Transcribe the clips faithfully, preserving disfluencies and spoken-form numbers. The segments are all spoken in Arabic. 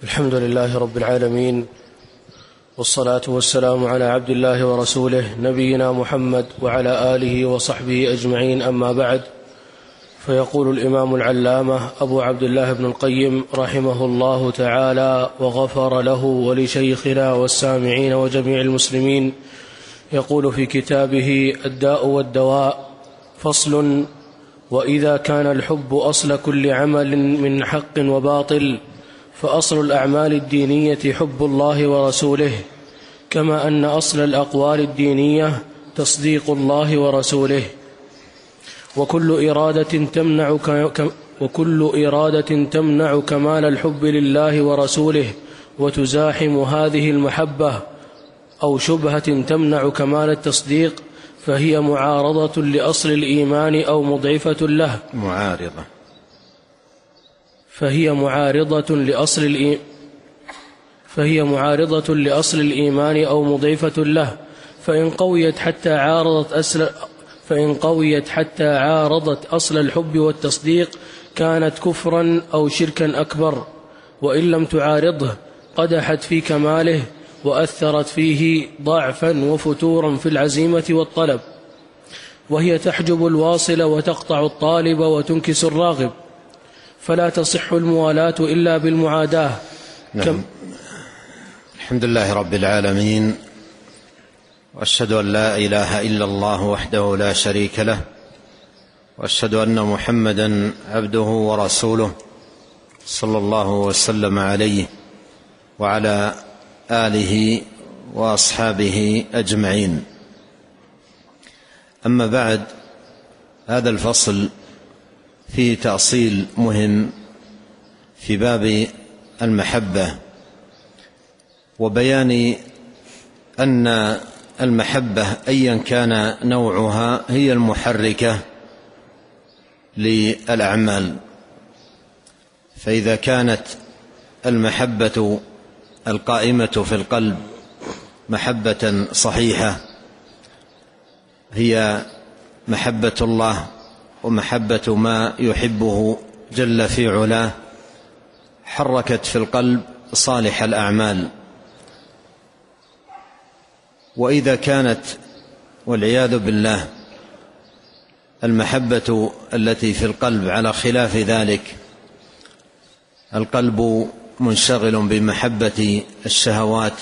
الحمد لله رب العالمين، والصلاة والسلام على عبد الله ورسوله نبينا محمد وعلى آله وصحبه أجمعين، أما بعد. فيقول الإمام العلامة أبو عبد الله بن القيم رحمه الله تعالى وغفر له ولشيخنا والسامعين وجميع المسلمين، يقول في كتابه الداء والدواء: فصل: وإذا كان الحب أصل كل عمل من حق وباطل، فأصل الأعمال الدينية حب الله ورسوله، كما أن أصل الأقوال الدينية تصديق الله ورسوله. وكل إرادة تمنع ك... وكل إرادة تمنع كمال الحب لله ورسوله وتزاحم هذه المحبة، أو شبهة تمنع كمال التصديق، فهي معارضة لأصل الإيمان أو مضعفة له. معارضة فهي معارضة لأصل الإيمان فهي معارضة لأصل الإيمان أو مضعفة له، فإن قويت حتى عارضت أصل فإن قويت حتى عارضت أصل الحب والتصديق كانت كفرا أو شركا أكبر، وإن لم تعارضه قدحت في كماله وأثرت فيه ضعفا وفتورا في العزيمة والطلب، وهي تحجب الواصل وتقطع الطالب وتنكس الراغب، فلا تصح الموالاة إلا بالمعاداة. نعم. كم الحمد لله رب العالمين، وأشهد أن لا إله إلا الله وحده لا شريك له، وأشهد أن محمدا عبده ورسوله صلى الله وسلم عليه وعلى آله وأصحابه أجمعين. أما بعد، هذا الفصل فيه تأصيل مهم في باب المحبة، وبيان أن المحبة أيا كان نوعها هي المحركة للأعمال. فإذا كانت المحبة القائمة في القلب محبة صحيحة هي محبة الله ومحبة ما يحبه جل في علاه، حركت في القلب صالح الأعمال. وإذا كانت والعياذ بالله المحبة التي في القلب على خلاف ذلك، القلب منشغل بمحبة الشهوات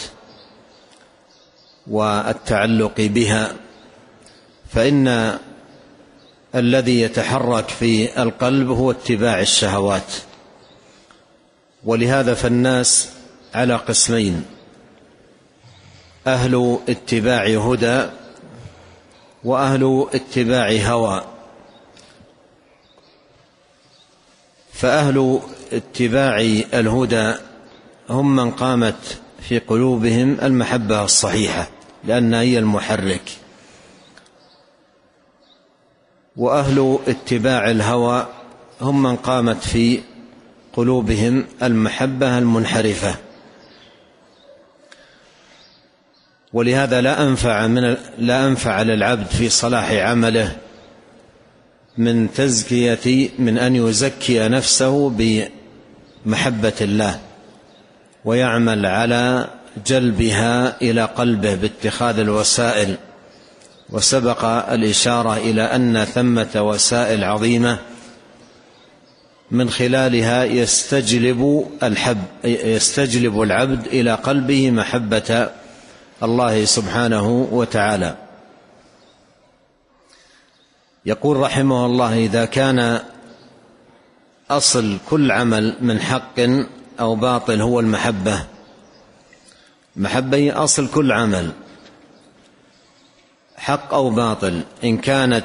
والتعلق بها، فإن الذي يتحرك في القلب هو اتباع الشهوات. ولهذا فالناس على قسمين: أهل اتباع هدى وأهل اتباع هوى. فأهل اتباع الهدى هم من قامت في قلوبهم المحبة الصحيحة لأنها هي المحرك، وأهل اتباع الهوى هم من قامت في قلوبهم المحبة المنحرفة. ولهذا لا أنفع من لا أنفع للعبد في صلاح عمله من تزكية من أن يزكي نفسه بمحبة الله ويعمل على جلبها إلى قلبه باتخاذ الوسائل. وسبق الإشارة إلى أن ثمة وسائل عظيمة من خلالها يستجلب الحب يستجلب العبد إلى قلبه محبة الله سبحانه وتعالى. يقول رحمه الله: إذا كان أصل كل عمل من حق أو باطل هو المحبة، محبة هي أصل كل عمل حق أو باطل. إن كانت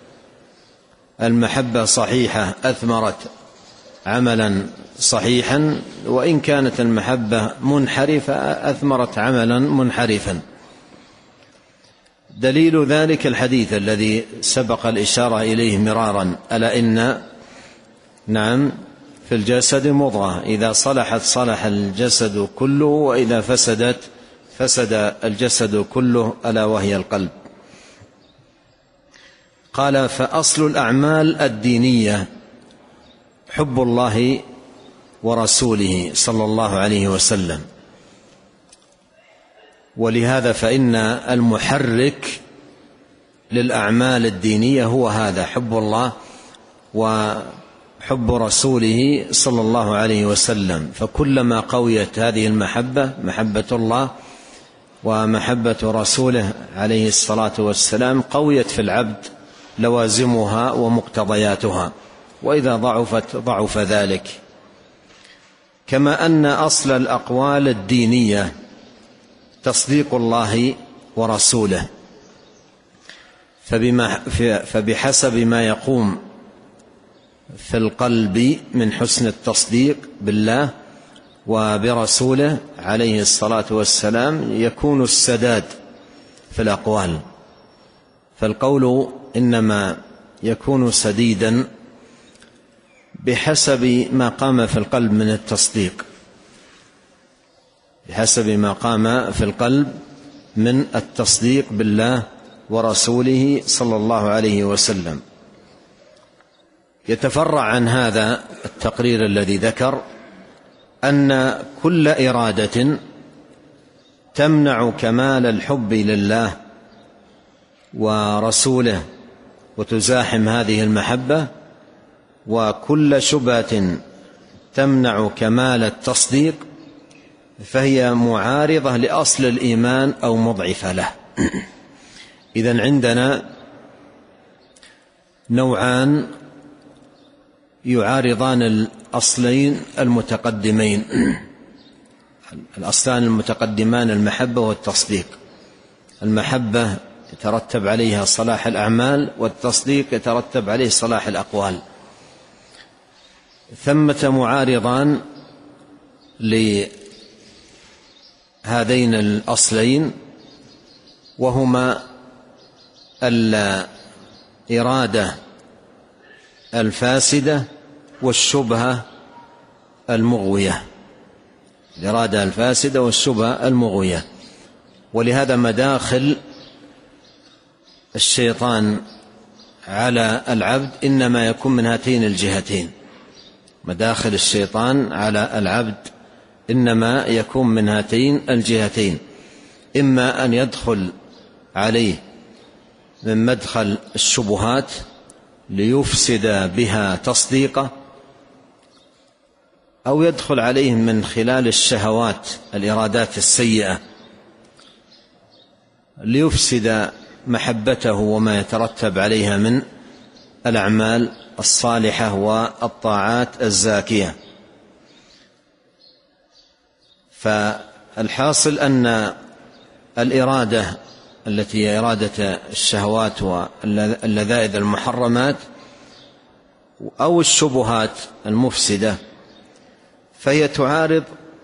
المحبة صحيحة أثمرت عملا صحيحا، وإن كانت المحبة منحرفة أثمرت عملا منحرفا. دليل ذلك الحديث الذي سبق الإشارة إليه مرارا: ألا إن نعم في الجسد مضغة إذا صلحت صلح الجسد كله وإذا فسدت فسد الجسد كله، ألا وهي القلب. قال: فأصل الأعمال الدينية حب الله ورسوله صلى الله عليه وسلم. ولهذا فإن المحرك للأعمال الدينية هو هذا، حب الله وحب رسوله صلى الله عليه وسلم. فكلما قويت هذه المحبة، محبة الله ومحبة رسوله عليه الصلاة والسلام، قويت في العبد لوازمها ومقتضياتها، وإذا ضعفت ضعف ذلك. كما أن أصل الأقوال الدينية تصديق الله ورسوله، فبما فبحسب ما يقوم في القلب من حسن التصديق بالله وبرسوله عليه الصلاة والسلام يكون السداد في الأقوال. فالقول إنما يكون سديدا بحسب ما قام في القلب من التصديق، بحسب ما قام في القلب من التصديق بالله ورسوله صلى الله عليه وسلم. يتفرع عن هذا التقرير الذي ذكر أن كل إرادة تمنع كمال الحب لله ورسوله وتزاحم هذه المحبة، وكل شبهة تمنع كمال التصديق فهي معارضة لأصل الإيمان أو مضعفة له. إذن عندنا نوعان يعارضان الأصلين المتقدمين، الأصلان المتقدمان المحبة والتصديق. المحبة يترتب عليها صلاح الأعمال، والتصديق يترتب عليه صلاح الأقوال. ثمة معارضان لهذين الأصلين، وهما الإرادة الفاسدة والشبهة المغوية، الإرادة الفاسدة والشبهة المغوية. ولهذا مداخل الشيطان على العبد إنما يكون من هاتين الجهتين، مداخل الشيطان على العبد إنما يكون من هاتين الجهتين، إما أن يدخل عليه من مدخل الشبهات ليفسد بها تصديقه، أو يدخل عليه من خلال الشهوات الإرادات السيئة ليفسد محبته وما يترتب عليها من الأعمال الصالحة والطاعات الزاكية. فالحاصل أن الإرادة التي هي إرادة الشهوات واللذائذ المحرمات أو الشبهات المفسدة فهي تعارض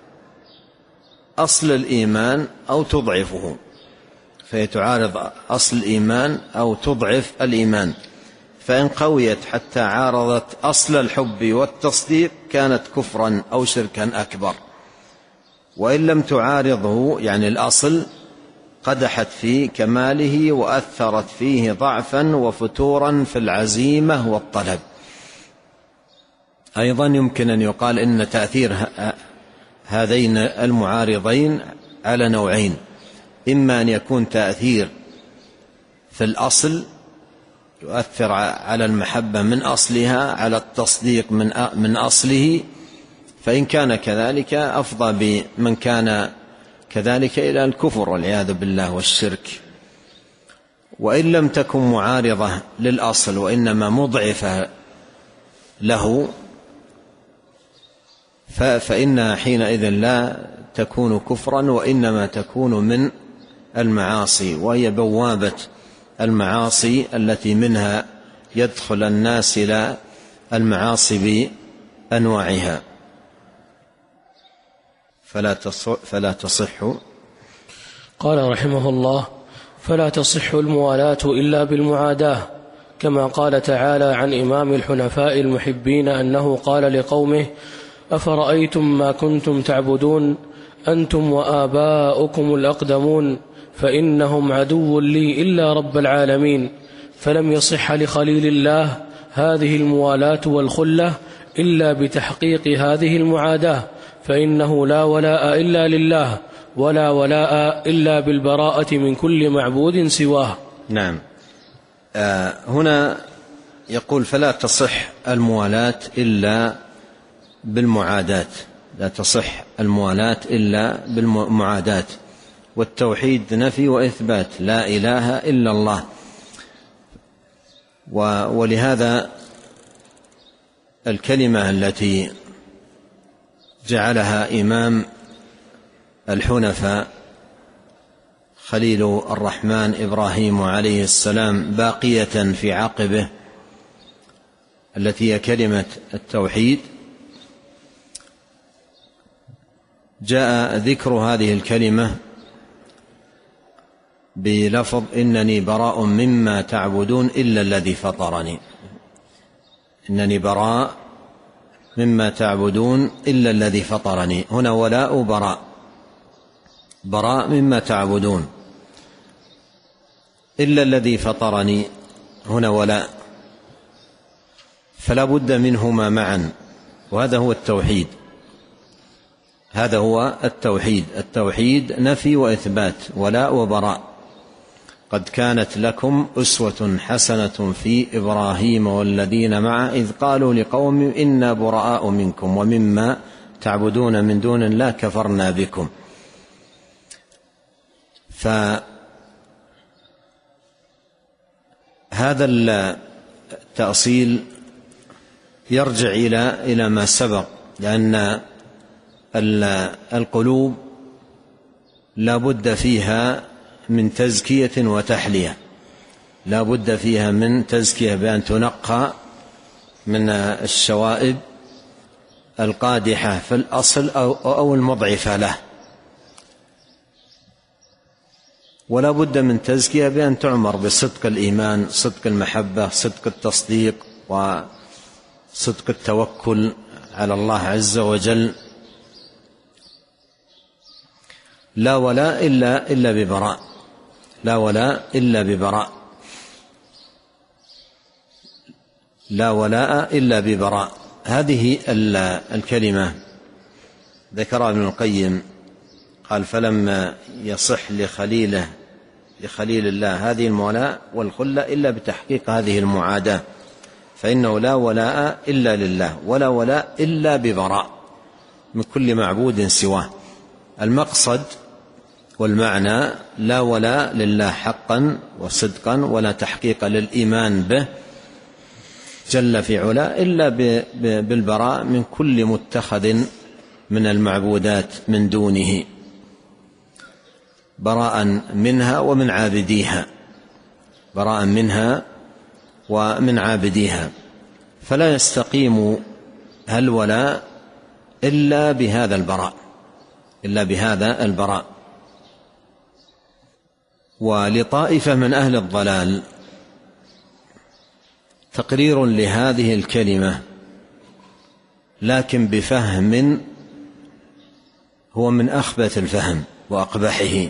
أصل الإيمان أو تضعفه، فهي تعارض أصل الإيمان أو تضعف الإيمان. فإن قويت حتى عارضت أصل الحب والتصديق كانت كفرا أو شركا أكبر، وإن لم تعارضه يعني الأصل قدحت في كماله وأثرت فيه ضعفا وفتورا في العزيمة والطلب. أيضا يمكن أن يقال إن تأثير هذين المعارضين على نوعين، إما أن يكون تأثير في الأصل يؤثر على المحبة من أصلها على التصديق من من أصله، فإن كان كذلك أفضى بمن كان كذلك إلى الكفر والعياذ بالله والشرك. وإن لم تكن معارضة للأصل وإنما مضعفة له فإنها حينئذ لا تكون كفرا، وإنما تكون من المعاصي، وهي بوابة المعاصي التي منها يدخل الناس إلى المعاصي بأنواعها. فلا تصح, فلا تصح قال رحمه الله: فلا تصح الموالاة إلا بالمعاداة، كما قال تعالى عن إمام الحنفاء المحبين أنه قال لقومه: أفرأيتم ما كنتم تعبدون أنتم وآباؤكم الأقدمون فإنهم عدو لي إلا رب العالمين. فلم يصح لخليل الله هذه الموالاة والخلة إلا بتحقيق هذه المعاداة، فإنه لا ولاء إلا لله، ولا ولاء إلا بالبراءة من كل معبود سواه. نعم. آه هنا يقول فلا تصح الموالاة إلا بالمعاداة، لا تصح الموالاة إلا بالمعاداة، والتوحيد نفي وإثبات، لا إله إلا الله. ولهذا الكلمة التي جعلها إمام الحنفاء خليل الرحمن إبراهيم عليه السلام باقية في عقبه، التي هي كلمة التوحيد، جاء ذكر هذه الكلمة بلفظ إنني براء مما تعبدون إلا الذي فطرني، إنني براء مما تعبدون إلا الذي فطرني. هنا ولاء براء، براء مما تعبدون إلا الذي فطرني، هنا ولاء، فلا بد منهما معا، وهذا هو التوحيد. هذا هو التوحيد. التوحيد نفي وإثبات، ولاء وبراء. قد كانت لكم أسوة حسنة في إبراهيم والذين معه إذ قالوا لقوم إنا براء منكم ومما تعبدون من دون الله كفرنا بكم. فهذا التأصيل يرجع إلى إلى ما سبق، لأن القلوب لا بد فيها من تزكية وتحلية، لا بد فيها من تزكية بأن تنقى من الشوائب القادحة في الأصل أو المضعفة له، ولا بد من تزكية بأن تعمر بصدق الإيمان، صدق المحبة، صدق التصديق، وصدق التوكل على الله عز وجل. لا ولاء إلا إلا ببراء، لا ولاء إلا ببراء، لا ولاء إلا ببراء. هذه الكلمة ذكرها ابن القيم، قال فلما يصح لخليله لخليل الله هذه المولاة والخلة إلا بتحقيق هذه المعاداة، فإنه لا ولاء إلا لله، ولا ولاء إلا ببراء من كل معبود سواه. المقصد والمعنى لا ولاء لله حقا وصدقا، ولا تحقيق للإيمان به جل في علا إلا بالبراء من كل متخذ من المعبودات من دونه، براء منها ومن عابديها، براء منها ومن عابديها. فلا يستقيم الولاء إلا بهذا البراء، إلا بهذا البراء. ولطائفة من أهل الضلال تقرير لهذه الكلمة، لكن بفهم هو من أخبث الفهم وأقبحه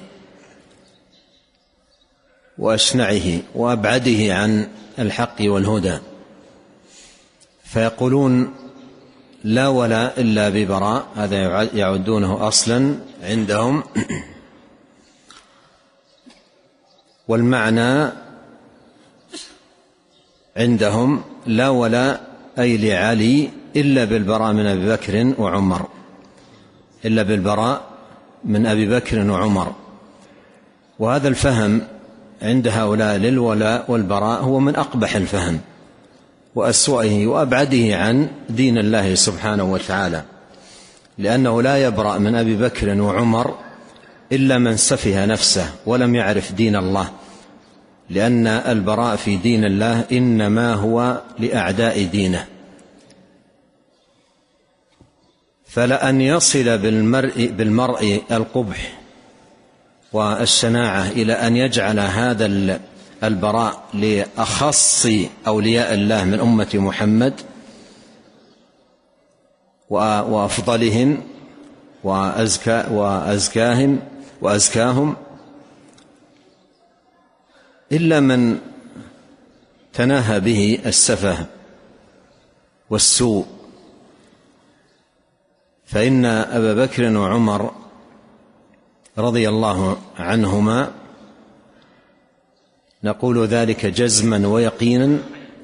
وأشنعه وأبعده عن الحق والهدى، فيقولون لا ولاء إلا ببراء، هذا يعدونه أصلا عندهم، والمعنى عندهم لا ولاء أي لعلي إلا بالبراء من أبي بكر وعمر، إلا بالبراء من أبي بكر وعمر. وهذا الفهم عند هؤلاء للولاء والبراء هو من أقبح الفهم وأسوأه وأبعده عن دين الله سبحانه وتعالى، لأنه لا يبرأ من أبي بكر وعمر إلا من سفه نفسه ولم يعرف دين الله، لأن البراء في دين الله إنما هو لأعداء دينه. فلأن يصل بالمرء, بالمرء القبح والشناعة إلى أن يجعل هذا البراء لأخص أولياء الله من أمة محمد وأفضلهم وأزكى وأزكاهم وأزكاهم، إلا من تناهى به السفه والسوء فإن أبا بكر وعمر رضي الله عنهما نقول ذلك جزما ويقينا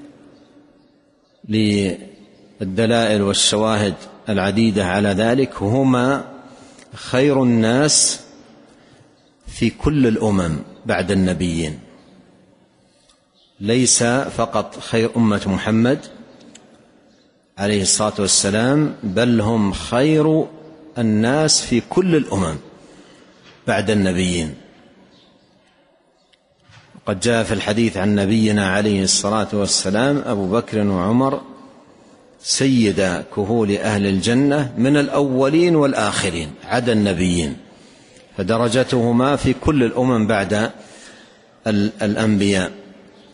للدلائل والشواهد العديدة على ذلك، هما خير الناس في كل الأمم بعد النبيين، ليس فقط خير أمة محمد عليه الصلاة والسلام، بل هم خير الناس في كل الأمم بعد النبيين. قد جاء في الحديث عن نبينا عليه الصلاة والسلام: أبو بكر وعمر سيدا كهول أهل الجنة من الأولين والآخرين عدا النبيين، فدرجتهما في كل الأمم بعد الأنبياء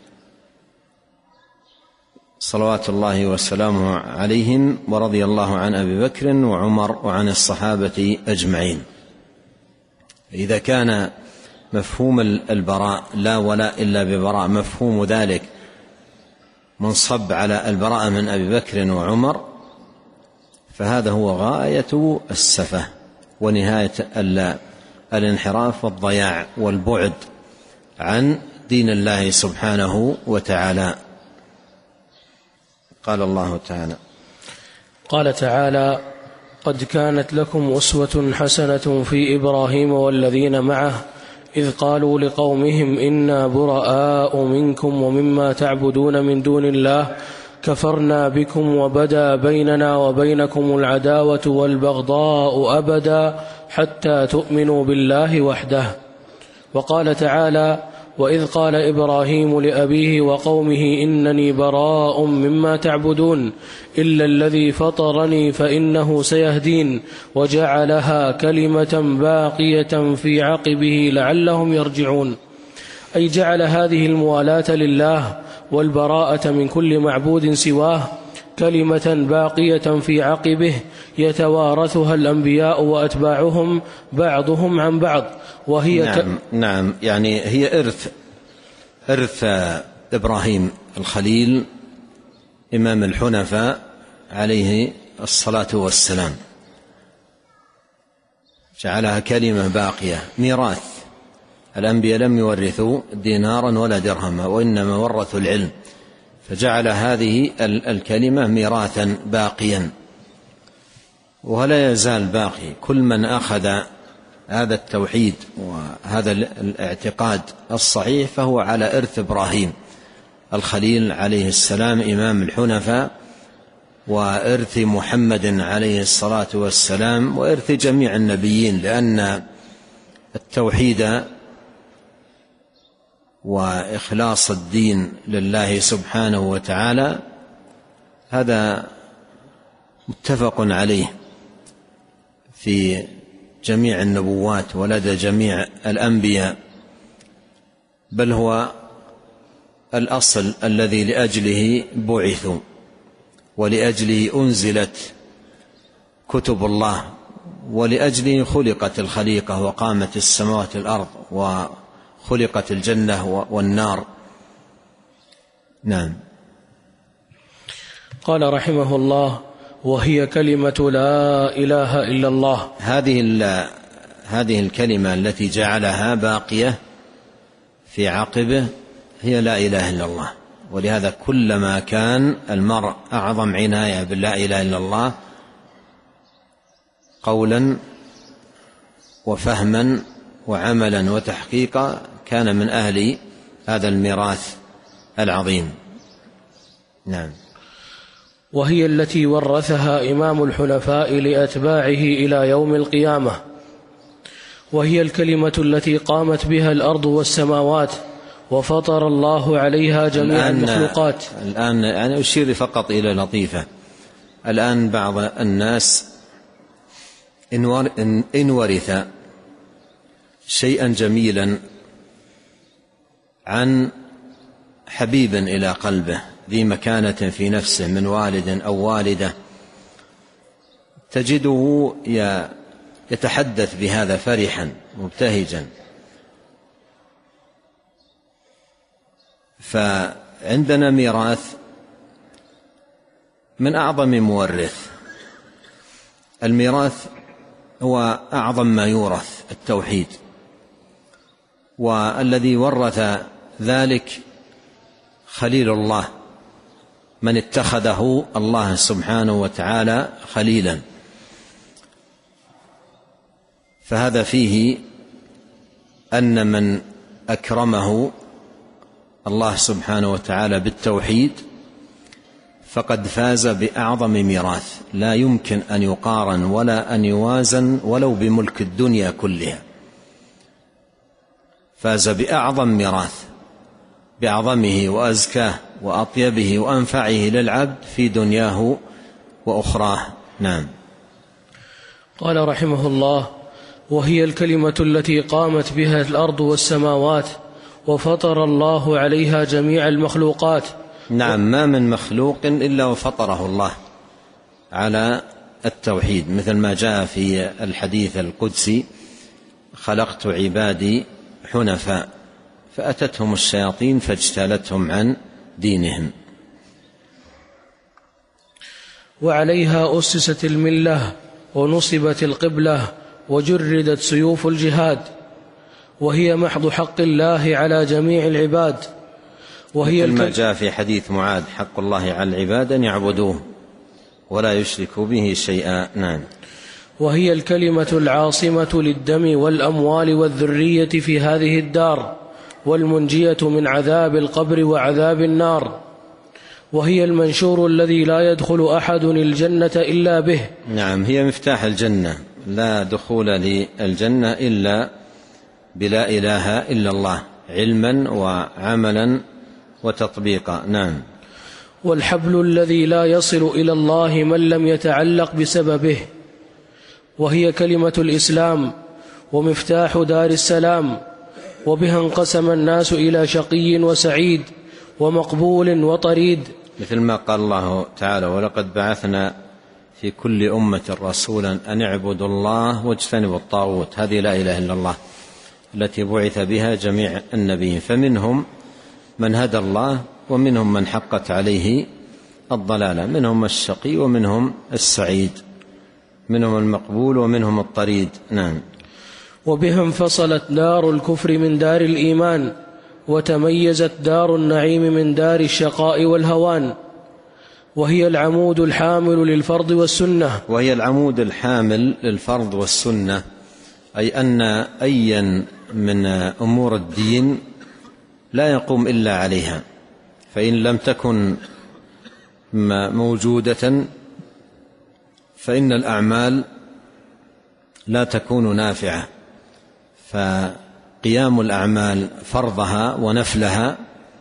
صلوات الله وسلامه عليهم. ورضي الله عن أبي بكر وعمر وعن الصحابة أجمعين. إذا كان مفهوم البراء لا ولاء إلا ببراء مفهوم ذلك منصب على البراءة من أبي بكر وعمر، فهذا هو غاية السفة ونهاية الانحراف والضياع والبعد عن دين الله سبحانه وتعالى. قال الله تعالى: قال تعالى: قد كانت لكم أسوة حسنة في إبراهيم والذين معه إذ قالوا لقومهم إنا براء منكم ومما تعبدون من دون الله كفرنا بكم وبدا بيننا وبينكم العداوة والبغضاء أبدا حتى تؤمنوا بالله وحده. وقال تعالى: وإذ قال إبراهيم لأبيه وقومه إنني براء مما تعبدون إلا الذي فطرني فإنه سيهدين وجعلها كلمة باقية في عقبه لعلهم يرجعون. أي جعل هذه الموالاة لله والبراءة من كل معبود سواه كلمة باقية في عقبه يتوارثها الأنبياء وأتباعهم بعضهم عن بعض، وهي نعم, ك... نعم يعني هي إرث إرث إبراهيم الخليل إمام الحنفاء عليه الصلاة والسلام، جعلها كلمة باقية ميراث. الأنبياء لم يورثوا دينارا ولا درهما وإنما ورثوا العلم، فجعل هذه الكلمة ميراثا باقيا ولا يزال باقي. كل من أخذ هذا التوحيد وهذا الاعتقاد الصحيح فهو على إرث إبراهيم الخليل عليه السلام إمام الحنفاء، وإرث محمد عليه الصلاة والسلام، وإرث جميع النبيين، لأن التوحيد وإخلاص الدين لله سبحانه وتعالى هذا متفق عليه في جميع النبوات ولدى جميع الأنبياء، بل هو الأصل الذي لأجله بعثوا ولأجله أنزلت كتب الله ولأجله خلقت الخليقة وقامت السماوات والأرض وخلقت الجنة والنار. نعم. قال رحمه الله: وهي كلمة لا إله إلا الله. هذه هذه الكلمة التي جعلها باقية في عقبه هي لا إله إلا الله، ولهذا كلما كان المرء أعظم عناية باللا إله إلا الله قولا وفهما وعملا وتحقيقا كان من أهل هذا الميراث العظيم. نعم. وهي التي ورثها إمام الحنفاء لأتباعه إلى يوم القيامة، وهي الكلمة التي قامت بها الأرض والسماوات وفطر الله عليها جميع المخلوقات. الآن أنا أشير فقط إلى لطيفة. الآن بعض الناس إن ورث شيئا جميلا عن حبيب إلى قلبه ذي مكانة في نفسه من والد أو والدة، تجده يتحدث بهذا فرحا مبتهجا، فعندنا ميراث من أعظم مورث الميراث هو أعظم ما يورث التوحيد، والذي ورث ذلك خليل الله، من اتخذه الله سبحانه وتعالى خليلا، فهذا فيه أن من أكرمه الله سبحانه وتعالى بالتوحيد فقد فاز بأعظم ميراث لا يمكن أن يقارن ولا أن يوازن ولو بملك الدنيا كلها. فاز بأعظم ميراث بأعظمه وأزكاه وأطيبه وأنفعه للعبد في دنياه وأخراه. نعم. قال رحمه الله: وهي الكلمة التي قامت بها الأرض والسماوات وفطر الله عليها جميع المخلوقات. نعم، ما من مخلوق إلا وفطره الله على التوحيد، مثل ما جاء في الحديث القدسي: خلقت عبادي حنفاء فأتتهم الشياطين فاجتالتهم عن دينهم. وعليها أسست الملة ونصبت القبلة وجردت سيوف الجهاد، وهي محض حق الله على جميع العباد. وهي مثل ما جاء في حديث معاذ: حق الله على العباد أن يعبدوه ولا يشركوا به شيئا. نعم. وهي الكلمة العاصمة للدم والأموال والذرية في هذه الدار، والمنجية من عذاب القبر وعذاب النار. وهي المنشور الذي لا يدخل أحد الجنة إلا به. نعم، هي مفتاح الجنة، لا دخول للجنة إلا بلا إله إلا الله، علما وعملا وتطبيقا. نعم. والحبل الذي لا يصل إلى الله من لم يتعلق بسببه، وهي كلمة الإسلام ومفتاح دار السلام، وبها انقسم الناس إلى شقي وسعيد ومقبول وطريد، مثل ما قال الله تعالى: ولقد بعثنا في كل أمة رسولا أن اعبدوا الله واجتنبوا الطاغوت. هذه لا إله إلا الله التي بعث بها جميع النبيين، فمنهم من هدى الله ومنهم من حقت عليه الضلالة، منهم الشقي ومنهم السعيد، منهم المقبول ومنهم الطريد. نعم. وبها انفصلت دار الكفر من دار الإيمان، وتميزت دار النعيم من دار الشقاء والهوان. وهي العمود الحامل للفرض والسنة. وهي العمود الحامل للفرض والسنة، أي أن أيا من أمور الدين لا يقوم إلا عليها، فإن لم تكن موجودة فإن الأعمال لا تكون نافعة. فقيام الأعمال فرضها ونفلها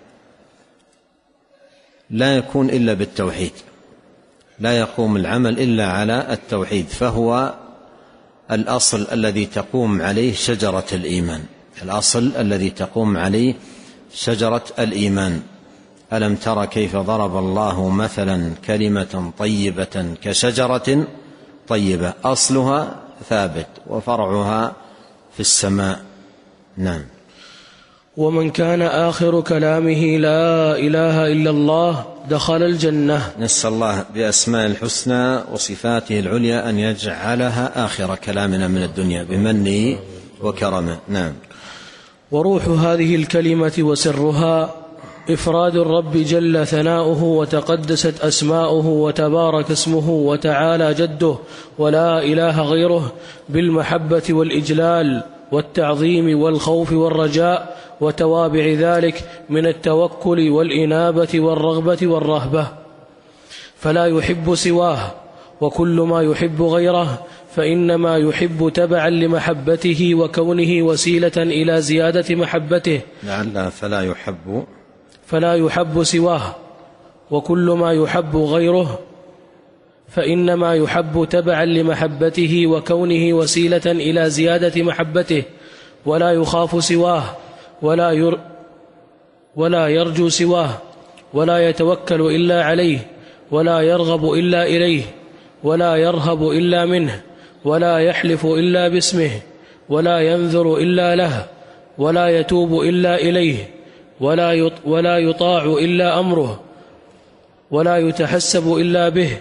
لا يكون إلا بالتوحيد، لا يقوم العمل إلا على التوحيد، فهو الأصل الذي تقوم عليه شجرة الإيمان، الأصل الذي تقوم عليه شجرة الإيمان. ألم تر كيف ضرب الله مثلا كلمة طيبة كشجرة طيبة أصلها ثابت وفرعها في السماء. نعم. ومن كان آخر كلامه لا إله إلا الله دخل الجنة. نسأل الله بأسماء الحسنى وصفاته العليا أن يجعلها آخر كلامنا من الدنيا بمنه وكرمه. نعم. وروح هذه الكلمة وسرها إفراد الرب جل ثناؤه وتقدست أسماؤه وتبارك اسمه وتعالى جده ولا إله غيره بالمحبة والإجلال والتعظيم والخوف والرجاء وتوابع ذلك من التوكل والإنابة والرغبة والرهبة، فلا يحب سواه، وكل ما يحب غيره فإنما يحب تبعا لمحبته وكونه وسيلة إلى زيادة محبته. لعل فلا يحب فلا يحب سواه، وكل ما يحب غيره فإنما يحب تبعا لمحبته وكونه وسيلة إلى زيادة محبته، ولا يخاف سواه، ولا ير ولا يرجو سواه، ولا يتوكل إلا عليه، ولا يرغب إلا إليه، ولا يرهب إلا منه، ولا يحلف إلا باسمه، ولا ينذر إلا له، ولا يتوب إلا إليه، ولا ولا يطاع إلا أمره، ولا يتحسب إلا به،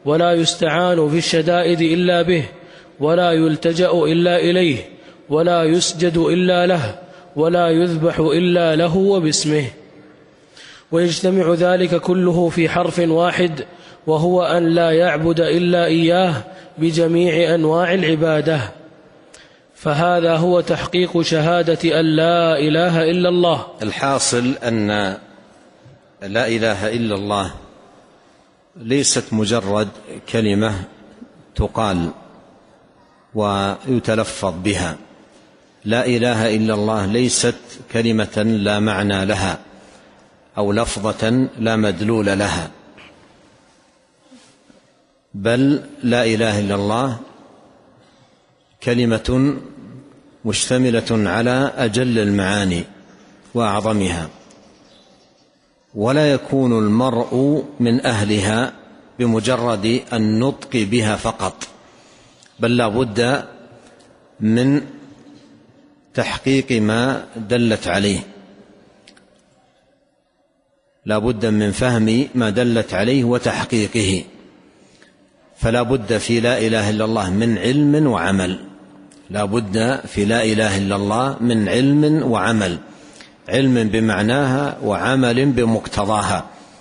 ولا يستعان في الشدائد إلا به، ولا يلتجأ إلا إليه، ولا يسجد إلا له، ولا يذبح إلا له وباسمه. ويجتمع ذلك كله في حرف واحد، وهو أن لا يعبد إلا إياه بجميع أنواع العبادة. فهذا هو تحقيق شهادة أن لا إله إلا الله. الحاصل أن لا إله إلا الله ليست مجرد كلمة تقال ويتلفظ بها. لا إله إلا الله ليست كلمة لا معنى لها أو لفظة لا مدلول لها، بل لا إله إلا الله كلمة مشتملة على أجل المعاني وأعظمها، ولا يكون المرء من أهلها بمجرد النطق بها فقط، بل لا بد من تحقيق ما دلت عليه، لا بد من فهم ما دلت عليه وتحقيقه. فلا بد في لا إله إلا الله من علم وعمل، لا بد في لا إله إلا الله من علم وعمل، علم بمعناها وعمل بمقتضاها،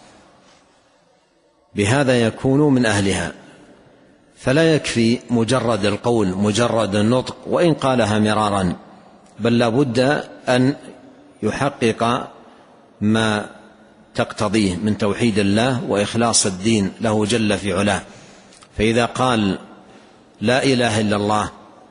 بهذا يكون من أهلها. فلا يكفي مجرد القول مجرد النطق وإن قالها مرارا، بل لا بد أن يحقق ما تقتضيه من توحيد الله وإخلاص الدين له جل في علاه. فإذا قال لا إله إلا الله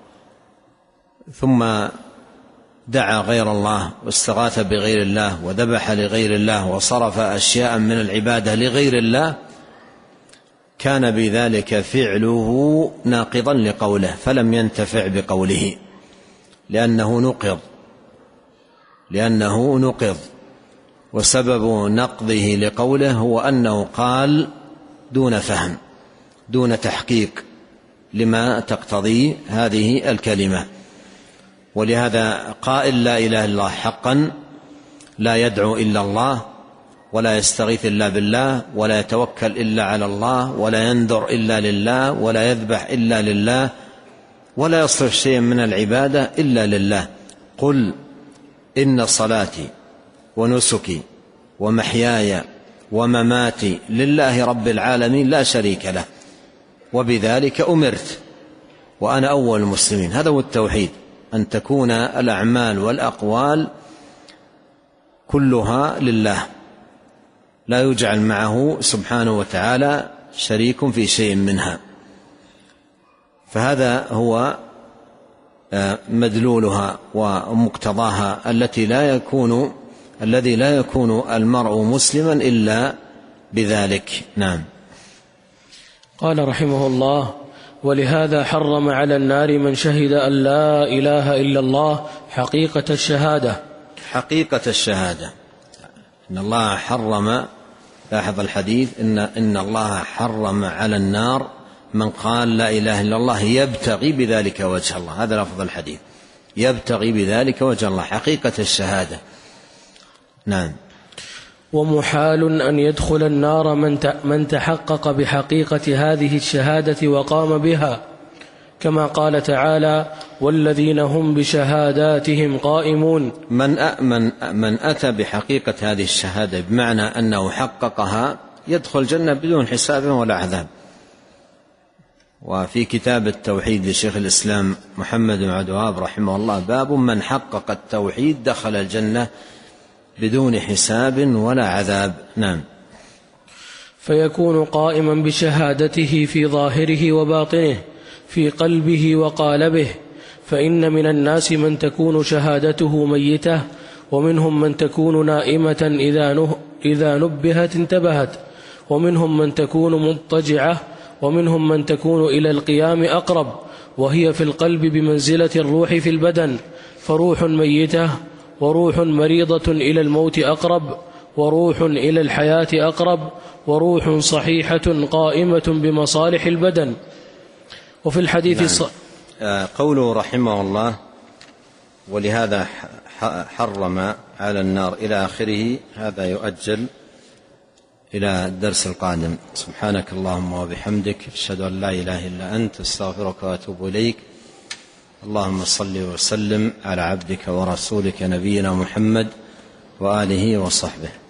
ثم دعا غير الله واستغاث بغير الله وذبح لغير الله وصرف أشياء من العبادة لغير الله، كان بذلك فعله ناقضا لقوله، فلم ينتفع بقوله لأنه نقض لأنه نقض وسبب نقضه لقوله هو أنه قال دون فهم دون تحقيق لما تقتضي هذه الكلمة. ولهذا قائل لا إله إلا الله حقا لا يدعو إلا الله، ولا يستغيث إلا بالله، ولا يتوكل إلا على الله، ولا ينذر إلا لله، ولا يذبح إلا لله، ولا يصرف شيئا من العبادة إلا لله. قل إن صلاتي ونسكي ومحياي ومماتي لله رب العالمين لا شريك له وبذلك أمرت وأنا أول المسلمين. هذا هو التوحيد، أن تكون الأعمال والأقوال كلها لله، لا يجعل معه سبحانه وتعالى شريك في شيء منها. فهذا هو مدلولها ومقتضاها التي لا يكون الذي لا يكون المرء مسلما إلا بذلك. نعم. قال رحمه الله: ولهذا حرم على النار من شهد أن لا إله إلا الله حقيقة الشهادة. حقيقة الشهادة إن الله حرم، لاحظ الحديث، إن, إن الله حرم على النار من قال لا إله إلا الله يبتغي بذلك وجه الله. هذا لفظ الحديث، يبتغي بذلك وجه الله، حقيقة الشهادة. نعم. ومحال أن يدخل النار من تحقق بحقيقة هذه الشهادة وقام بها، كما قال تعالى: والذين هم بشهاداتهم قائمون. من أأمن من أتى بحقيقة هذه الشهادة بمعنى أنه حققها يدخل الجنة بدون حساب ولا عذاب. وفي كتاب التوحيد لشيخ الإسلام محمد بن عبد الوهاب رحمه الله باب من حقق التوحيد دخل الجنة بدون حساب ولا عذاب. نعم. فيكون قائما بشهادته في ظاهره وباطنه، في قلبه وقالبه. فإن من الناس من تكون شهادته ميتة، ومنهم من تكون نائمة إذا نبهت انتبهت، ومنهم من تكون مضطجعة، ومنهم من تكون إلى القيام أقرب، وهي في القلب بمنزلة الروح في البدن. فروح ميتة وروح مريضة إلى الموت أقرب، وروح إلى الحياة أقرب، وروح صحيحة قائمة بمصالح البدن. وفي الحديث نعم. الص... قوله رحمه الله: ولهذا حرم على النار إلى آخره، هذا يؤجل إلى الدرس القادم. سبحانك اللهم وبحمدك، أشهد أن لا إله إلا أنت، أستغفرك وأتوب إليك. اللهم صل وسلم على عبدك ورسولك نبينا محمد وآله وصحبه.